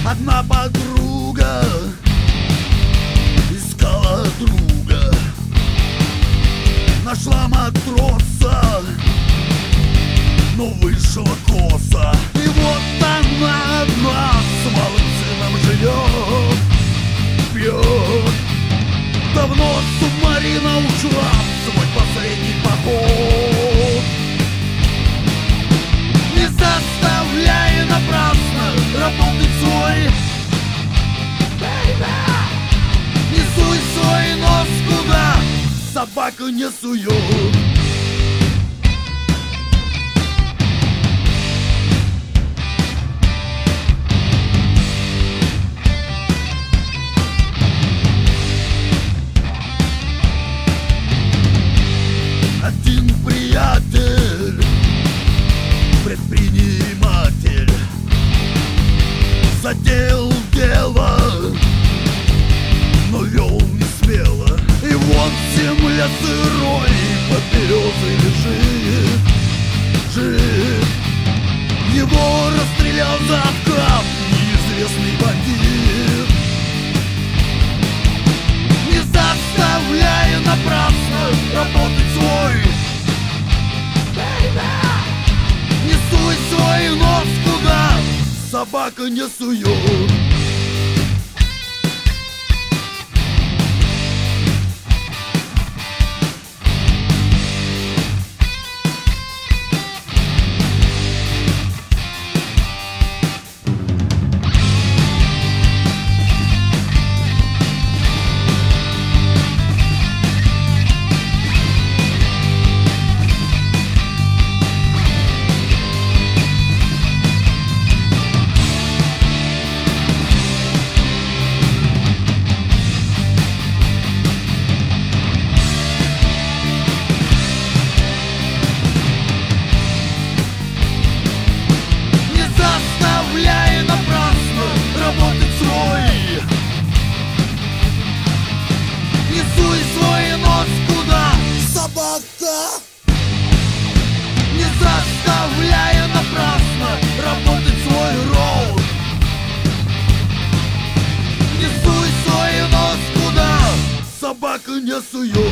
Одна подруга искала друга, нашла матроса, но вышла косо. И вот она одна с малым сыном живет, пьет. Давно субмарина ушла в свой последний поход. Не заставляй напрасно работать свой, не суй свой нос куда собака не сует. Один приятель, предприниматель, затеял дело, но вел не смело. И вот земля сырой под березой лежит, жив. Его расстрелял за откат неизвестный бандит. Не заставляя напрасно работать свой, не суй свой нос куда собака не сует. Не заставляя напрасно работать свой ролл, не суй свой нос куда собака не сует.